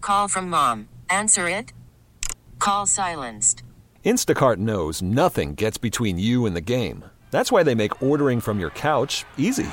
call from mom. Answer it. Call silenced. Instacart knows nothing gets between you and the game. That's why they make ordering from your couch easy.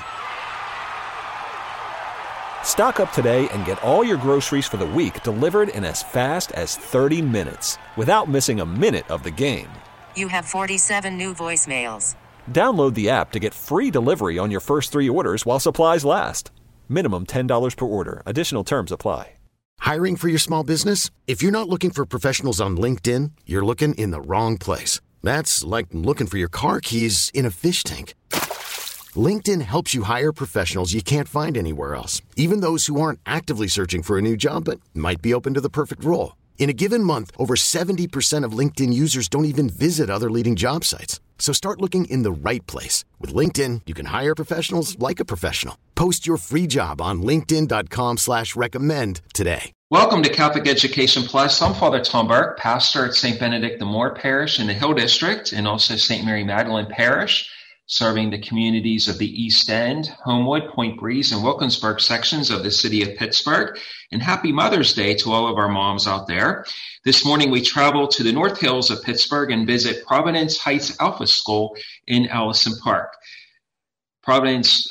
Stock up today and get all your groceries for the week delivered in as fast as 30 minutes without missing a minute of the game. You have 47 new voicemails. Download the app to get free delivery on your first 3 orders while supplies last. Minimum $10 per order. Additional terms apply. Hiring for your small business? If you're not looking for professionals on LinkedIn, you're looking in the wrong place. That's like looking for your car keys in a fish tank. LinkedIn helps you hire professionals you can't find anywhere else, even those who aren't actively searching for a new job but might be open to the perfect role. In a given month, over 70% of LinkedIn users don't even visit other leading job sites. So start looking in the right place. With LinkedIn, you can hire professionals like a professional. Post your free job on linkedin.com/recommend today. Welcome to Catholic Education Plus. I'm Father Tom Burke, pastor at St. Benedict the Moor Parish in the Hill District and also St. Mary Magdalene Parish, serving the communities of the East End, Homewood, Point Breeze, and Wilkinsburg sections of the city of Pittsburgh. And happy Mother's Day to all of our moms out there. This morning we travel to the North Hills of Pittsburgh and visit Providence Heights Alpha School in Allison Park. Providence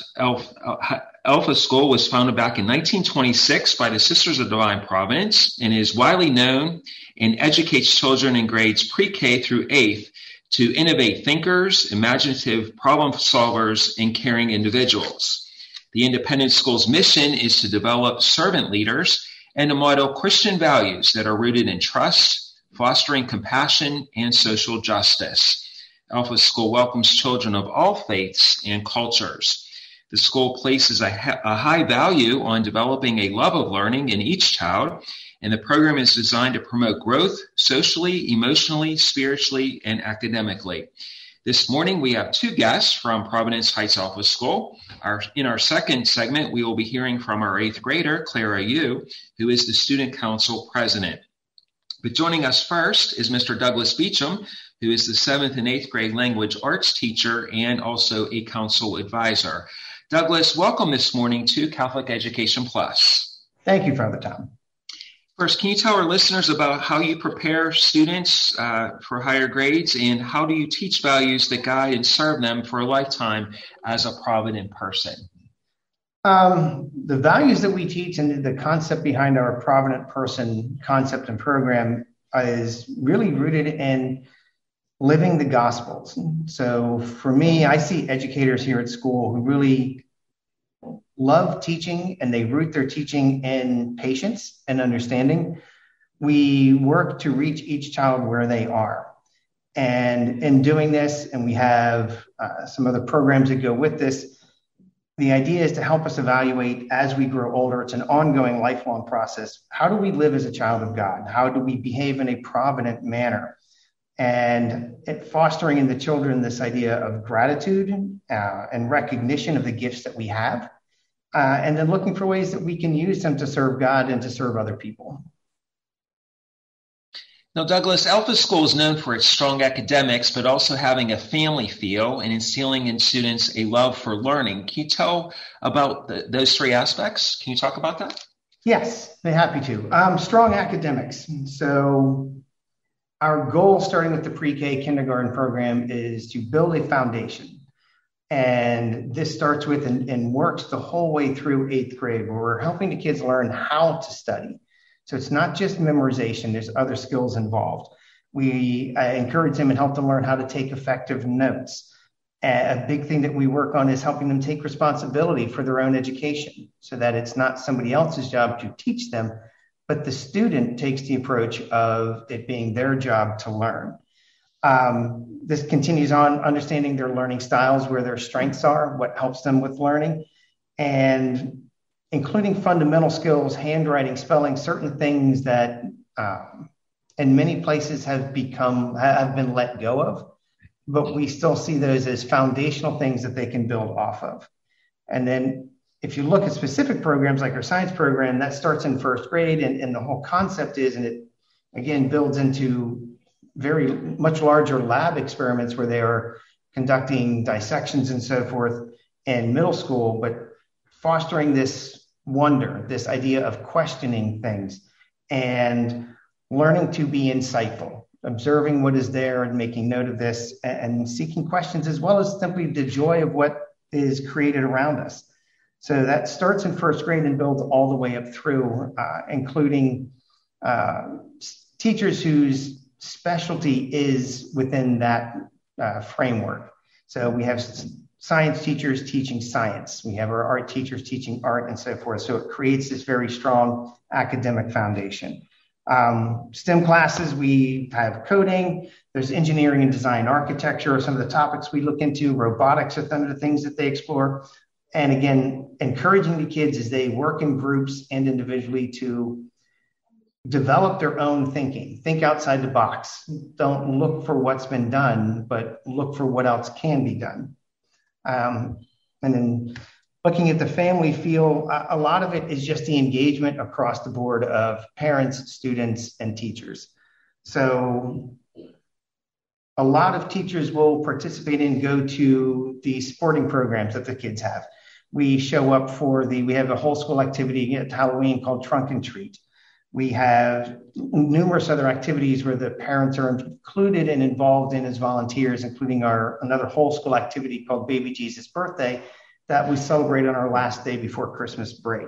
Alpha School was founded back in 1926 by the Sisters of Divine Providence and is widely known and educates children in grades pre-K through 8th to innovate thinkers, imaginative problem solvers, and caring individuals. The independent school's mission is to develop servant leaders and to model Christian values that are rooted in trust, fostering compassion, and social justice. Alpha School welcomes children of all faiths and cultures. The school places a high value on developing a love of learning in each child, and the program is designed to promote growth socially, emotionally, spiritually, and academically. This morning, we have 2 guests from Providence Heights Alpha School. In our second segment, we will be hearing from our 8th grader, Clara Yu, who is the Student Council President. But joining us first is Mr. Douglas Beecham, who is the 7th and 8th grade language arts teacher and also a council advisor. Douglas, welcome this morning to Catholic Education Plus. Thank you, Father Tom. First, can you tell our listeners about how you prepare students for higher grades, and how do you teach values that guide and serve them for a lifetime as a Provident person? The values that we teach and the concept behind our Provident person concept and program is really rooted in living the Gospels. So for me, I see educators here at school who really love teaching, and they root their teaching in patience and understanding. We work to reach each child where they are. And in doing this, and we have some other programs that go with this, the idea is to help us evaluate as we grow older. It's an ongoing, lifelong process. How do we live as a child of God? How do we behave in a provident manner? And fostering in the children this idea of gratitude and recognition of the gifts that we have. And then looking for ways that we can use them to serve God and to serve other people. Now, Douglas, Alpha School is known for its strong academics, but also having a family feel and instilling in students a love for learning. Can you tell about those 3 aspects? Can you talk about that? Yes, I'm happy to. Strong academics. So our goal, starting with the pre-K kindergarten program, is to build a foundation. And this starts with and works the whole way through 8th grade, where we're helping the kids learn how to study. So it's not just memorization, there's other skills involved. We encourage them and help them learn how to take effective notes. A big thing that we work on is helping them take responsibility for their own education, so that it's not somebody else's job to teach them, but the student takes the approach of it being their job to learn. This continues on understanding their learning styles, where their strengths are, what helps them with learning, and including fundamental skills, handwriting, spelling, certain things that in many places have been let go of, but we still see those as foundational things that they can build off of. And then if you look at specific programs like our science program, that starts in 1st grade, and the whole concept is, and it again builds into very much larger lab experiments where they are conducting dissections and so forth in middle school, but fostering this wonder, this idea of questioning things and learning to be insightful, observing what is there and making note of this and seeking questions, as well as simply the joy of what is created around us. So that starts in first grade and builds all the way up through, including teachers whose specialty is within that framework. So we have science teachers teaching science. We have our art teachers teaching art and so forth. So it creates this very strong academic foundation. STEM classes, we have coding, there's engineering and design, architecture are some of the topics we look into, robotics are some of the things that they explore. And again, encouraging the kids as they work in groups and individually to develop their own thinking, think outside the box. Don't look for what's been done, but look for what else can be done. And then looking at the family feel, a lot of it is just the engagement across the board of parents, students, and teachers. So a lot of teachers will participate and go to the sporting programs that the kids have. We show up we have a whole school activity at Halloween called Trunk and Treat. We have numerous other activities where the parents are included and involved in as volunteers, including another whole school activity called Baby Jesus Birthday that we celebrate on our last day before Christmas break.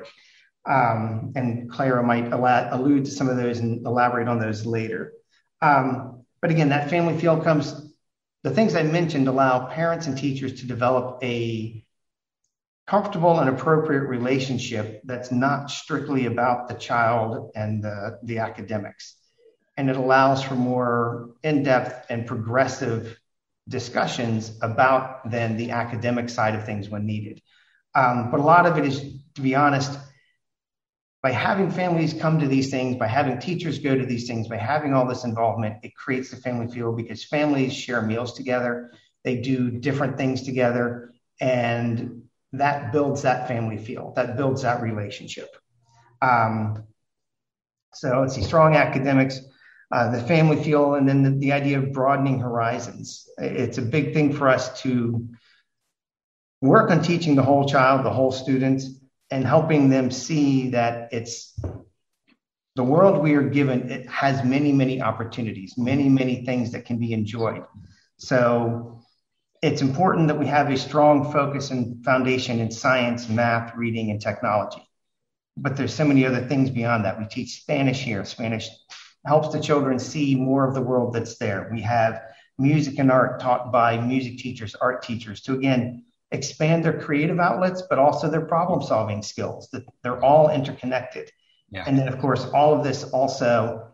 And Clara might allude to some of those and elaborate on those later. But again, that family feel the things I mentioned allow parents and teachers to develop a comfortable and appropriate relationship that's not strictly about the child and the academics. And it allows for more in-depth and progressive discussions about then the academic side of things when needed. But a lot of it is, to be honest, by having families come to these things, by having teachers go to these things, by having all this involvement, it creates the family feel because families share meals together, they do different things together, and that builds that family feel, that builds that relationship. So let's see, strong academics, the family feel, and then the idea of broadening horizons. It's a big thing for us to work on teaching the whole child, the whole student, and helping them see that it's the world we are given. It has many, many opportunities, many, many things that can be enjoyed. So it's important that we have a strong focus and foundation in science, math, reading, and technology. But there's so many other things beyond that. We teach Spanish here. Spanish helps the children see more of the world that's there. We have music and art taught by music teachers, art teachers to, again, expand their creative outlets, but also their problem-solving skills, that they're all interconnected. Yeah. And then, of course, all of this also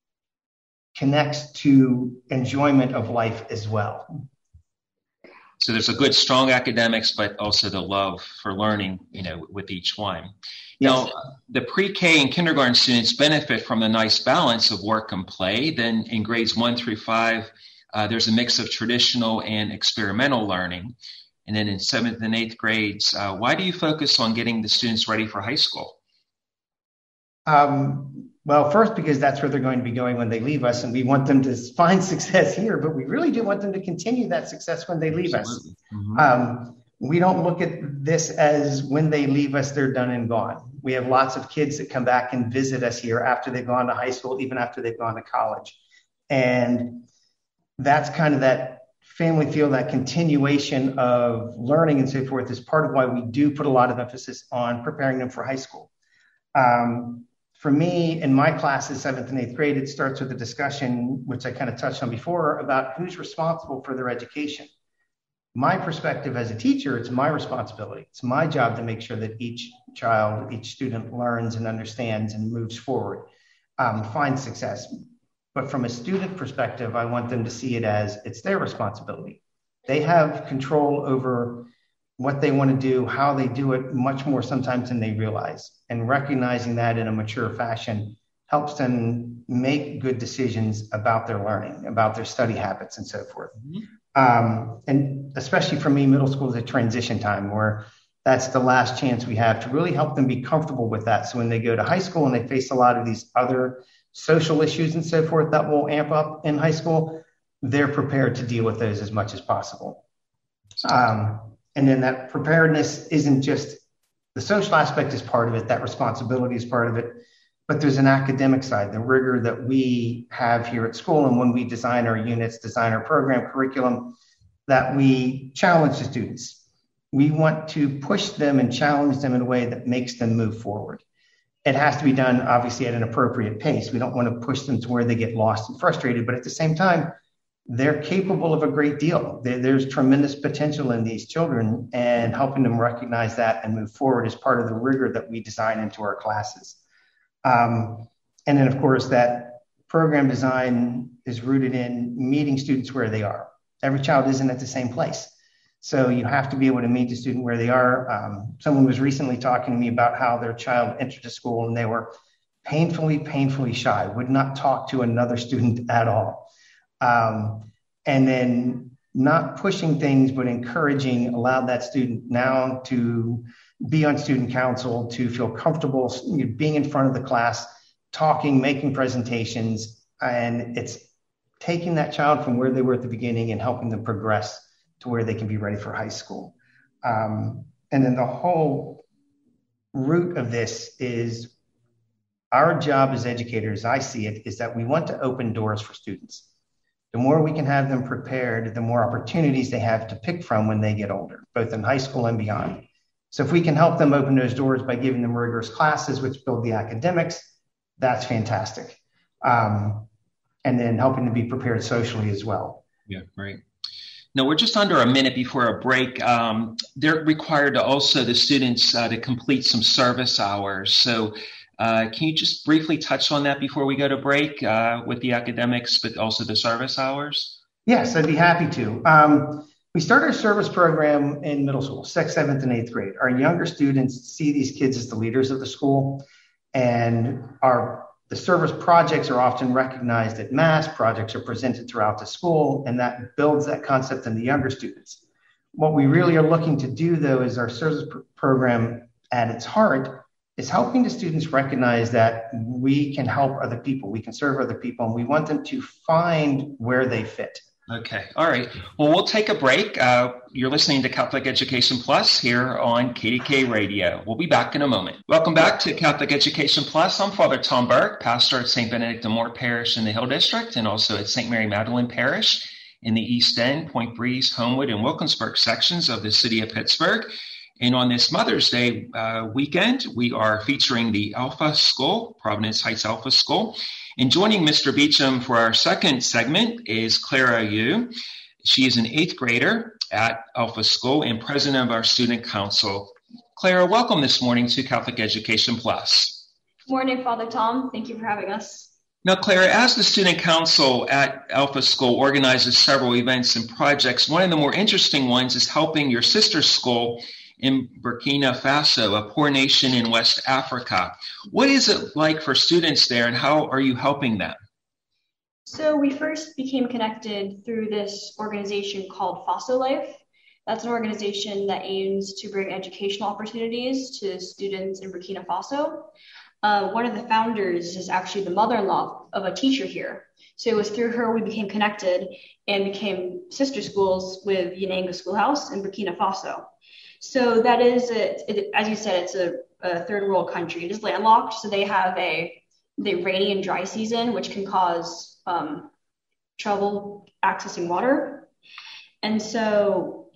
connects to enjoyment of life as well. So there's a good, strong academics, but also the love for learning, with each one. Yes. Now, the pre-K and kindergarten students benefit from a nice balance of work and play. Then in grades 1 through 5, there's a mix of traditional and experimental learning. And then in 7th and 8th grades, why do you focus on getting the students ready for high school? Well, first, because that's where they're going to be going when they leave us, and we want them to find success here, but we really do want them to continue that success when they leave us. Mm-hmm. We don't look at this as when they leave us, they're done and gone. We have lots of kids that come back and visit us here after they've gone to high school, even after they've gone to college. And that's kind of that family feel, that continuation of learning and so forth is part of why we do put a lot of emphasis on preparing them for high school. For me, in my classes, 7th and 8th grade, it starts with a discussion, which I kind of touched on before, about who's responsible for their education. My perspective as a teacher, it's my responsibility. It's my job to make sure that each child, each student learns and understands and moves forward, finds success. But from a student perspective, I want them to see it as it's their responsibility. They have control over what they want to do, how they do it, much more sometimes than they realize. And recognizing that in a mature fashion helps them make good decisions about their learning, about their study habits and so forth. Mm-hmm. And especially for me, middle school is a transition time where that's the last chance we have to really help them be comfortable with that. So when they go to high school and they face a lot of these other social issues and so forth that will amp up in high school, they're prepared to deal with those as much as possible. And then that preparedness isn't just the social aspect is part of it, that responsibility is part of it, but there's an academic side, the rigor that we have here at school. And when we design our units, design our program curriculum, that we challenge the students. We want to push them and challenge them in a way that makes them move forward. It has to be done, obviously, at an appropriate pace. We don't want to push them to where they get lost and frustrated, but at the same time, they're capable of a great deal. There's tremendous potential in these children, and helping them recognize that and move forward is part of the rigor that we design into our classes. And then, of course, that program design is rooted in meeting students where they are. Every child isn't at the same place. So you have to be able to meet the student where they are. Someone was recently talking to me about how their child entered the school and they were painfully shy, would not talk to another student at all. And then not pushing things, but encouraging, allowed that student now to be on student council, to feel comfortable being in front of the class, talking, making presentations. And it's taking that child from where they were at the beginning and helping them progress to where they can be ready for high school. And then the whole root of this is our job as educators, I see it, is that we want to open doors for students. The more we can have them prepared, the more opportunities they have to pick from when they get older, both in high school and beyond. So if we can help them open those doors by giving them rigorous classes, which build the academics, that's fantastic. And then helping to be prepared socially as well. Yeah, right. Now, we're just under a minute before a break. They're required to also, the students, to complete some service hours. So can you just briefly touch on that before we go to break with the academics, but also the service hours? Yes, I'd be happy to. We started a service program in middle school, 6th, 7th, and 8th grade. Our younger students see these kids as the leaders of the school, and the service projects are often recognized at Mass. Projects are presented throughout the school, and that builds that concept in the younger students. What we really are looking to do, though, is our service program at its heart is helping the students recognize that we can help other people, we can serve other people, and we want them to find where they fit. Okay. All right. Well, we'll take a break. You're listening to Catholic Education Plus here on KDK Radio. We'll be back in a moment. Welcome back to Catholic Education Plus. I'm Father Tom Burke, pastor at St. Benedict de Moore Parish in the Hill District, and also at St. Mary Magdalene Parish in the East End, Point Breeze, Homewood, and Wilkinsburg sections of the city of Pittsburgh. And on this Mother's Day weekend, we are featuring the Alpha School, Providence Heights Alpha School. And joining Mr. Beecham for our second segment is Clara Yu. She is an 8th grader at Alpha School and president of our student council. Clara, welcome this morning to Catholic Education Plus. Morning, Father Tom. Thank you for having us. Now, Clara, as the student council at Alpha School organizes several events and projects, one of the more interesting ones is helping your sister school in Burkina Faso, a poor nation in West Africa. What is it like for students there, and how are you helping them? So we first became connected through this organization called Faso Life. That's an organization that aims to bring educational opportunities to students in Burkina Faso. One of the founders is actually the mother-in-law of a teacher here. So it was through her we became connected and became sister schools with Yenanga Schoolhouse in Burkina Faso. So that is, as you said, it's a third world country. It is landlocked, so they have the rainy and dry season, which can cause trouble accessing water. And so,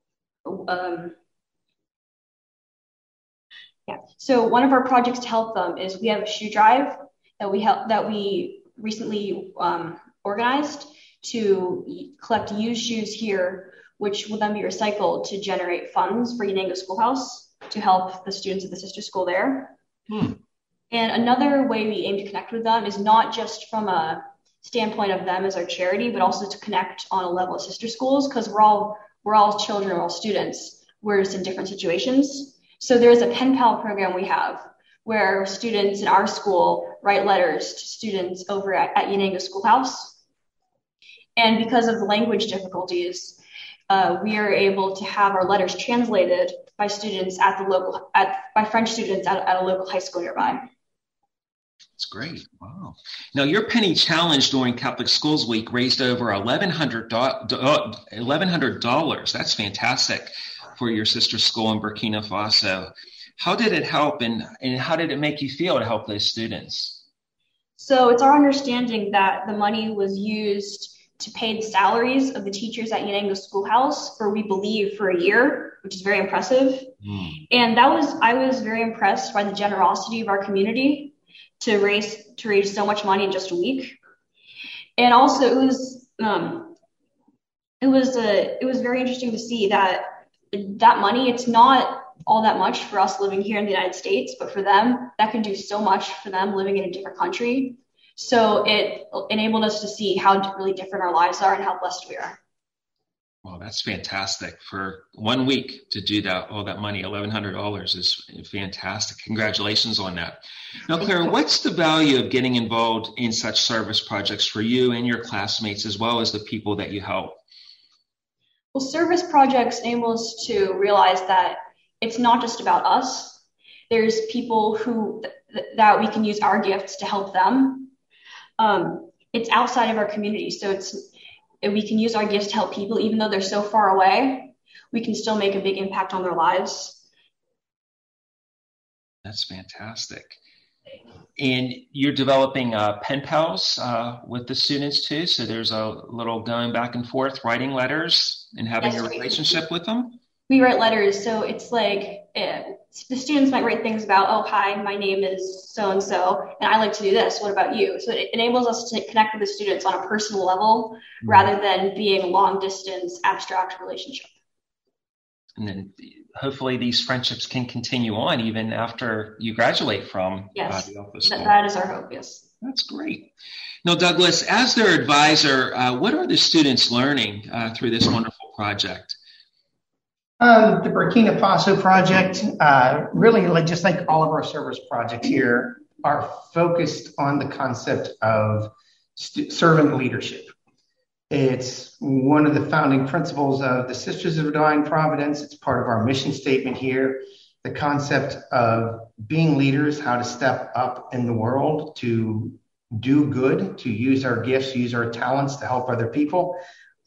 so one of our projects to help them is we have a shoe drive that we recently organized to collect used shoes here, which will then be recycled to generate funds for Yenanga Schoolhouse to help the students at the sister school there. And another way we aim to connect with them is not just from a standpoint of them as our charity, but also to connect on a level of sister schools, because we're all children, we're all students. We're just in different situations. So there's a pen pal program we have where students in our school write letters to students over at Yenanga Schoolhouse. And because of the language difficulties, we are able to have our letters translated by students by French students at a local high school nearby. That's great. Wow. Now, your penny challenge during Catholic Schools Week raised over $1,100. That's fantastic for your sister school in Burkina Faso. How did it help, and how did it make you feel to help those students? So it's our understanding that the money was used to pay the salaries of the teachers at Yanenga Schoolhouse for, we believe, for a year, which is very impressive. And I was very impressed by the generosity of our community to raise so much money in just a week. And also it was very interesting to see that money, it's not all that much for us living here in the United States, but for them, that can do so much for them living in a different country. So it enabled us to see how really different our lives are and how blessed we are. Well, that's fantastic. For 1 week to do that, all that money, $1,100 is fantastic. Congratulations on that. Now, Clara, what's the value of getting involved in such service projects for you and your classmates, as well as the people that you help? Well, service projects enable us to realize that it's not just about us. There's people that we can use our gifts to help them. It's outside of our community, so we can use our gifts to help people, even though they're so far away. We can still make a big impact on their lives. That's fantastic. And you're developing pen pals with the students too. So there's a little going back and forth, writing letters and having a relationship with them. We write letters. So it's like the students might write things about, oh, hi, my name is so-and-so, and I like to do this. What about you? So it enables us to connect with the students on a personal level rather than being a long distance abstract relationship. And then hopefully these friendships can continue on even after you graduate from the Alpha School. That is our hope, yes. That's great. Now, Douglas, as their advisor, what are the students learning through this wonderful project? The Burkina Faso project, really, just like all of our service projects here, are focused on the concept of servant leadership. It's one of the founding principles of the Sisters of Divine Providence. It's part of our mission statement here. The concept of being leaders, how to step up in the world, to do good, to use our gifts, use our talents to help other people.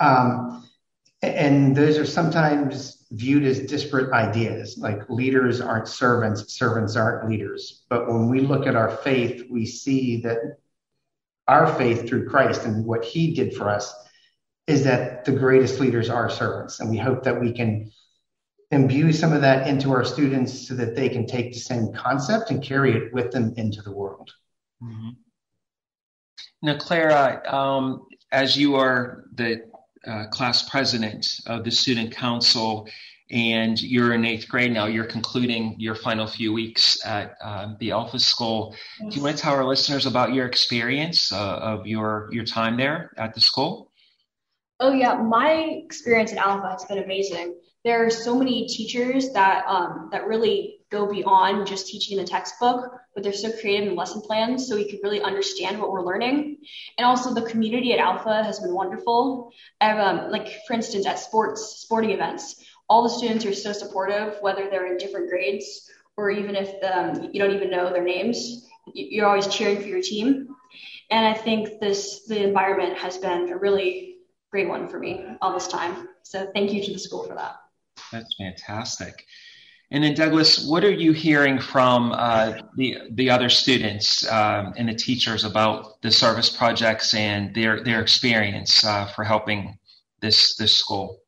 And those are sometimes viewed as disparate ideas, like leaders aren't servants, servants aren't leaders. But when we look at our faith, we see that our faith through Christ and what he did for us is that the greatest leaders are servants. And we hope that we can imbue some of that into our students so that they can take the same concept and carry it with them into the world. Mm-hmm. Now, Clara, as you are the class president of the student council and you're in 8th grade now, you're concluding your final few weeks at the Alpha School. Yes. Do you want to tell our listeners about your experience of your time there at the school? Oh, yeah. My experience at Alpha has been amazing. There are so many teachers that really go beyond just teaching in the textbook, but they're so creative in lesson plans so we can really understand what we're learning. And also the community at Alpha has been wonderful. Like, for instance, at sporting events, all the students are so supportive, whether they're in different grades or even if you don't even know their names, you're always cheering for your team. And I think the environment has been a really great one for me all this time. So thank you to the school for that. That's fantastic. And then Douglas, what are you hearing from the other students and the teachers about the service projects and their experience for helping this school?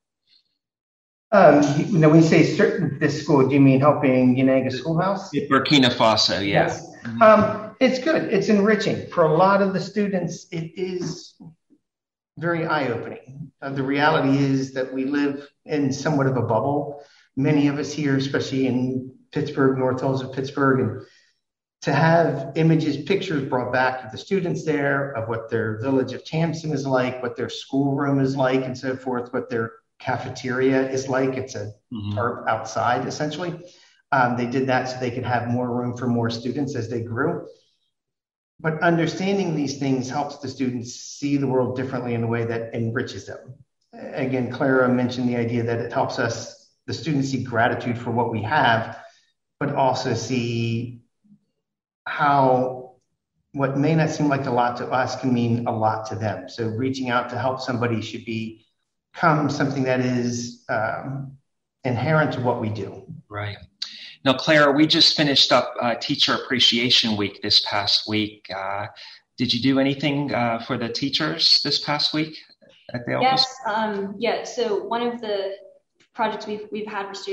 When you say this school, do you mean helping Yanenga Schoolhouse? Burkina Faso, yeah. Yes. It's good. It's enriching. For a lot of the students, it is very eye-opening. The reality is that we live in somewhat of a bubble. Many of us here, especially in Pittsburgh, North Hills of Pittsburgh, and to have pictures brought back of the students there, of what their village of Tamsin is like, what their schoolroom is like, and so forth, what their cafeteria is like. It's a tarp outside, essentially. They did that so they could have more room for more students as they grew. But understanding these things helps the students see the world differently in a way that enriches them. Again, Clara mentioned the idea that it helps the students see gratitude for what we have, but also see how what may not seem like a lot to us can mean a lot to them. So reaching out to help somebody should become something that is inherent to what we do. Right. Now, Clara, we just finished up Teacher Appreciation Week this past week. Did you do anything for the teachers this past week at the office? Yes. So one of the projects we've had for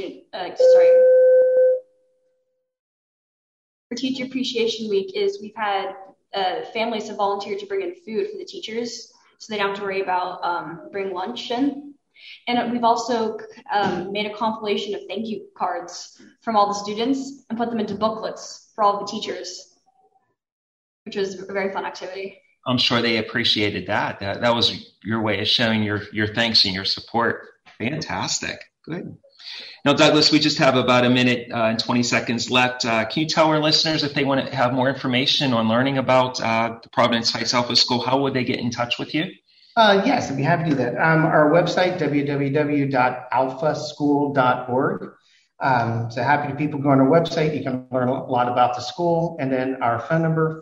for Teacher Appreciation Week is we've had families have volunteered to bring in food for the teachers, so they don't have to worry about bring lunch in. And we've also made a compilation of thank you cards from all the students and put them into booklets for all the teachers, which was a very fun activity. I'm sure they appreciated that. That was your way of showing your thanks and your support. Fantastic. Good. Now, Douglas, we just have about a minute and 20 seconds left. Can you tell our listeners if they want to have more information on learning about the Providence Heights Alpha School, how would they get in touch with you? Yes, I'd be happy to do that. Our website, www.alphaschool.org. So happy to people go on our website. You can learn a lot about the school. And then our phone number,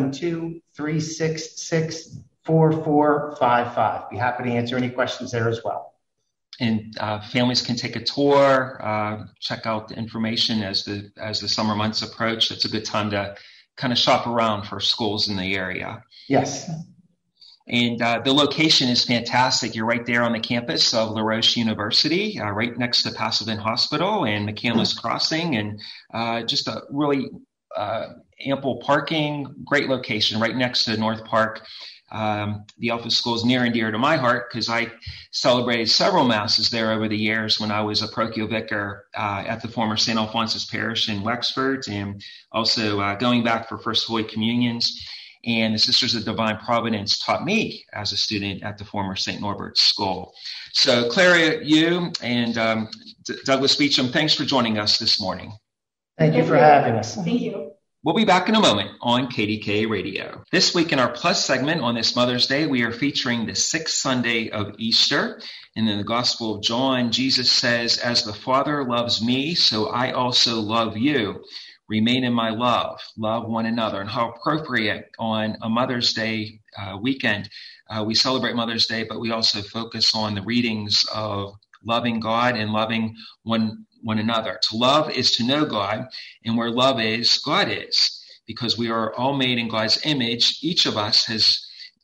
412-366-4455. Be happy to answer any questions there as well. And families can take a tour, check out the information as the summer months approach. It's a good time to kind of shop around for schools in the area. Yes. And the location is fantastic. You're right there on the campus of LaRoche University, right next to Passavant Hospital and McCandless Crossing, and just a really ample parking, great location right next to North Park. The Alpha School is near and dear to my heart because I celebrated several masses there over the years when I was a parochial vicar at the former St. Alphonsus Parish in Wexford, and also going back for First Holy Communions. And the Sisters of Divine Providence taught me as a student at the former St. Norbert's School. So, Clara, you and Douglas Beecham, thanks for joining us this morning. Thank you for having us. Thank you. We'll be back in a moment on KDKA Radio. This week in our Plus segment on this Mother's Day, we are featuring the sixth Sunday of Easter. And in the Gospel of John, Jesus says, "As the Father loves me, so I also love you. Remain in my love, love one another." And how appropriate on a Mother's Day weekend. We celebrate Mother's Day, but we also focus on the readings of loving God and loving one another. To love is to know God, and where love is, God is. Because we are all made in God's image, each of us has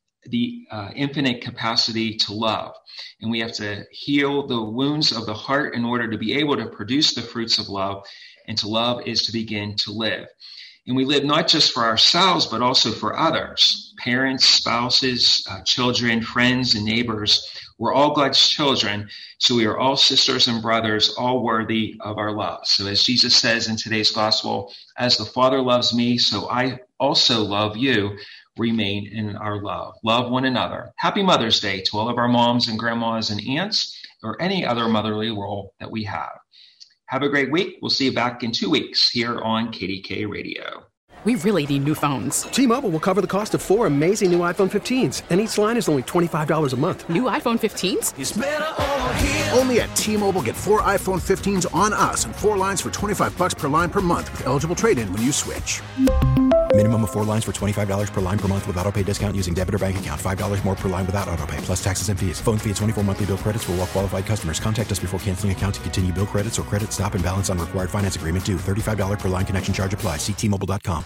the infinite capacity to love. And we have to heal the wounds of the heart in order to be able to produce the fruits of love. And to love is to begin to live. And we live not just for ourselves, but also for others, parents, spouses, children, friends, and neighbors. We're all God's children, so we are all sisters and brothers, all worthy of our love. So as Jesus says in today's gospel, "As the Father loves me, so I also love you. Remain in our love. Love one another." Happy Mother's Day to all of our moms and grandmas and aunts, or any other motherly role that we have. Have a great week. We'll see you back in 2 weeks here on KDKA Radio. We really need new phones. T-Mobile will cover the cost of 4 amazing new iPhone 15s, and each line is only $25 a month. New iPhone 15s? It's better over here. Only at T-Mobile, get 4 iPhone 15s on us and 4 lines for $25 per line per month with eligible trade-in when you switch. Minimum of 4 lines for $25 per line per month with autopay discount using debit or bank account. $5 more per line without autopay, plus taxes and fees. Phone fee at 24 monthly bill credits for well-qualified customers. Contact us before canceling account to continue bill credits or credit stop and balance on required finance agreement due. $35 per line connection charge applies. See T-Mobile.com.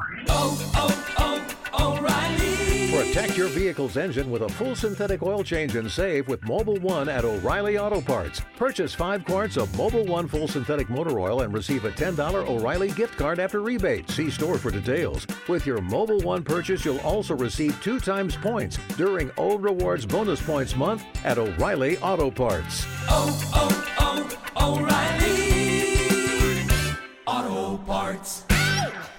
O'Reilly. Protect your vehicle's engine with a full synthetic oil change and save with Mobil 1 at O'Reilly Auto Parts. Purchase 5 quarts of Mobil 1 full synthetic motor oil and receive a $10 O'Reilly gift card after rebate. See store for details. With your Mobil 1 purchase, you'll also receive 2 times points during Old Rewards Bonus Points Month at O'Reilly Auto Parts. O'Reilly Auto Parts.